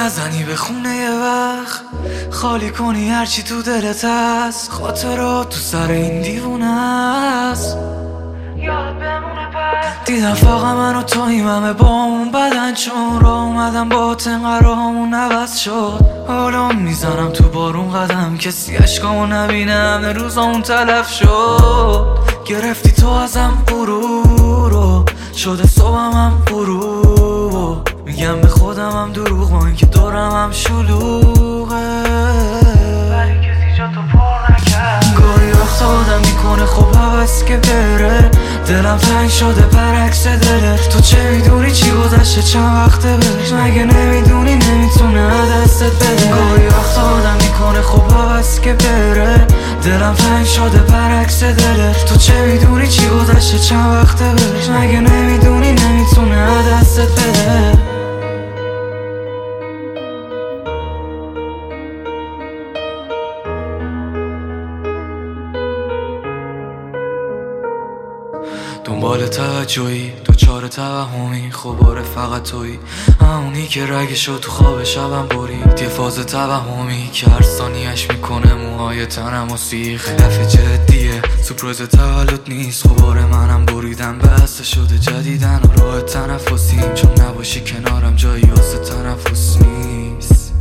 نزنی به خونه یه وقت، خالی کنی هرچی تو دلت هست. خاطرات تو سر این دیوونه است، یاد بمونه پس. دیدم فقط من و تویم همه با اون بدن، چون را اومدم با تنقرامون عوض شد. حالا میزنم تو بارون قدم، کسی عشقامو نبینه، همه روزامون تلف شد. گرفتی تو ازم غرورو، شده صبحم غروبو. میگم به خودم هم دروغ، با اینکه دورم هم شلوغه، ولی کسی جا تو پر نکرد. گاهی وقتا آدم میکنه خب هوس که بره، دلم تنگ شده برعکس دلت. تو چه میدونی چی گذشته چند وقته بهش، مگه نمیدونی نمیتونه دستت بده. گاهی وقتا آدم میکنه خب هوس که بره، دلم تنگ شده برعکس دلت. تو چه میدونی چی گذشته چند وقته بهش، مگه نمیدونی نمیتونه دستت بده. دنبال توجهی دوچار توهمی، خباره فقط تویی، همونی که رگشو تو خواب شبم برید. یه فاز توهمی که هر ثانیه‌اش میکنه موهای تنم و سیخ. دفعه جدیه سپرایز تولد نیست، خباره منم بریدم بسته شده جدیدن و راه تنفسیم. چون نباشی کنارم جایی واسه تنفس نیست.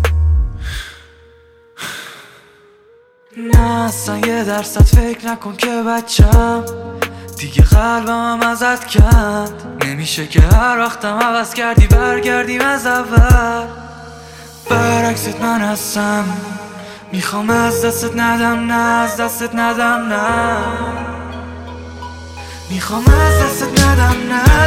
نه اصلا یه درصد فکر نکن که بچم، دیگه قلبم هم ازت کند. نمیشه که هر وقتم عوض کردی برگردیم از اول. برعکست من هستم، میخوام از دستت ندم، نه از دستت ندم، نه میخوام از دستت ندم، نه